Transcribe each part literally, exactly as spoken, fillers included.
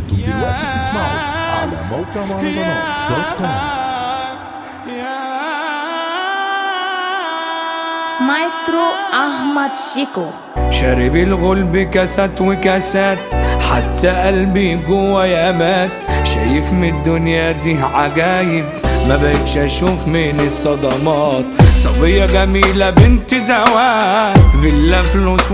انتم دلوقتي بتسمعوا على موقع مهرجانات دوت كوم. مايسترو أحمد شيكو. شارب الغلب كاسات وكاسات، حتى قلبي جوا مات. شايف من الدنيا دي عجايب، ما بقتش اشوف من الصدمات. صبية جميلة بنت زواج، فيلا فلوس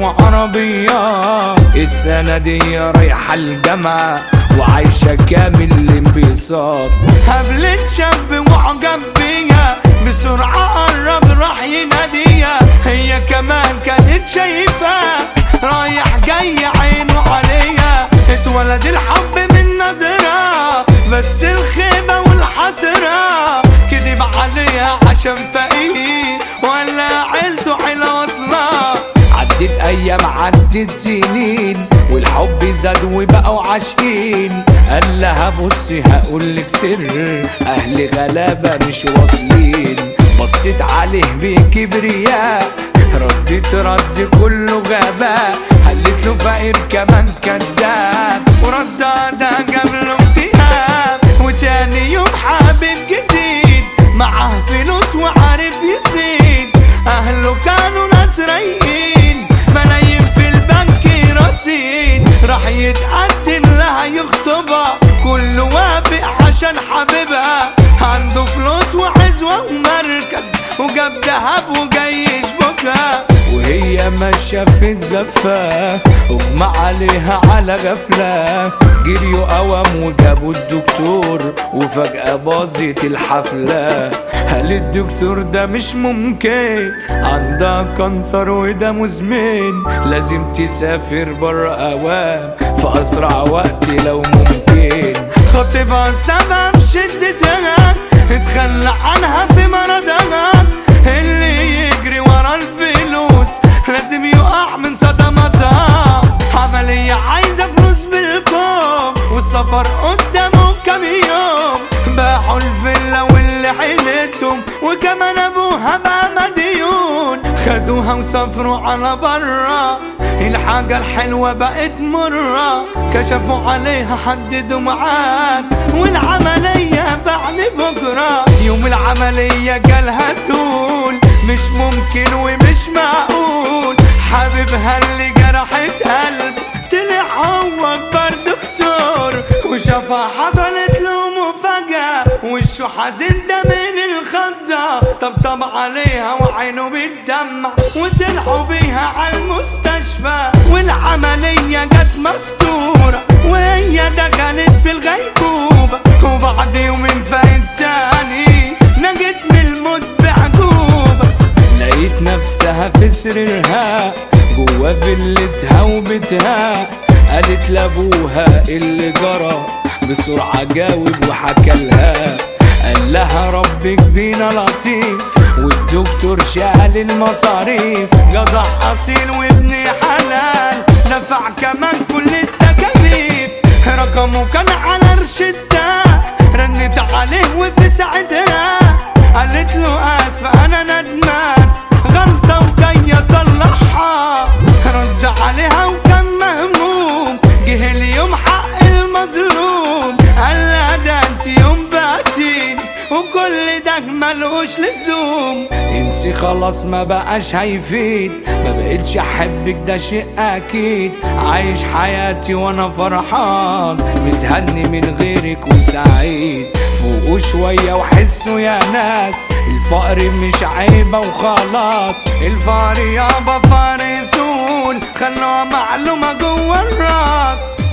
وعربية. السنة دي رايحة الجامعة وعايشة كامل الانبساط. قابلت شاب وعجب بيا، بسرعة قرب راح يناديها. هي كمان كانت شايفة، رايح جاي عينه عليا. اتولد الحب من نظرة، بس الخيبة والحسرة كدب عليها عشان فقير، ولا عيلته عيلة واصلة. عدت ايام عدت سنين، والحب زاد وبقوا عاشقين. قال لها بصي هقولك سر، اهل غلابة مش واصلين. بصيت عليه بكبرياء، ردت رد كله غباء. قالت له فقير كمان كداب، ورد ده جاب له اكتئاب. وتاني يوم حبيب جديد، معاه فلوس وعارف يزيد. اهله كانوا ناس رايقين، ملايين في البنك رصيد. راح يتقدم لها يخطبها، كله وافق عشان حبيبها. عنده فلوس وعزوة ومركز، وجاب دهب وجاي يشبكها. وهي ماشية في الزفة، اغمى عليها على غفلة. جريوا قوام وجابوا الدكتور، وفجأة باظت الحفلة. قال الدكتور ده مش ممكن، عندها كانسر وده مزمن. لازم تسافر برا اوام في اسرع وقت لو ممكن. خطيبها سبب شدتها، اتخلى عنها في مرضها. اللي يجري ورا الفلوس لازم يقع من صدمتها. عملية عايزة فلوس بالكوم، والسفر قدامه كام يوم. باعوا الفيلا واللي حيلتهم، وكمان ابوها بقى مديون. خدوها وسافروا على برا، الحاجة الحلوة بقت مرة. كشفوا عليها حددوا ميعاد، والعملية بعد بكرة. يوم العملية جالها سول، مش ممكن ومش معقول. حبيبها اللي جرحت قلب طلع هو اكبر دكتور. وشافها حصلت له مفاجأة، وشه حزين ده من الخضة. طبطب عليها وعينه بتدمع، وطلعوا بيها على المستشفى. والعملية جت مستورة، وهي دخلت في الغيبوبة. وبعد يومين فاقت تاني، نجت من الموت بعجوبة. لقيت نفسها في سريرها جوا فيلتها وبيتها. قالت لابوها اللي جرى، بسرعة جاوب وحكالها. قال لها ربك بينا لطيف، والدكتور شال المصاريف. جدع اصيل وابن حلال، دفع كمان كل التكاليف. رقمه كان على رشدة، رنت عليه وفي ساعتها قالت له اسفة انا ندمان، غلطة وجاي اصلحها. رد عليها وكان مهموم، جه اليوم حق المظلوم. قال لها ده انت يوم بعتيني، وكل ده ملوش لزوم. انسي خلاص ما بقاش هيفيد، ما بقتش احبك ده شيء اكيد. عايش حياتي وانا فرحان، متهني من غيرك وسعيد. فوقوا شوية وحسوا يا ناس، الفقر مش عيبة وخلاص. الفقر يابا فارسون، خلوها معلومة جوا الراس.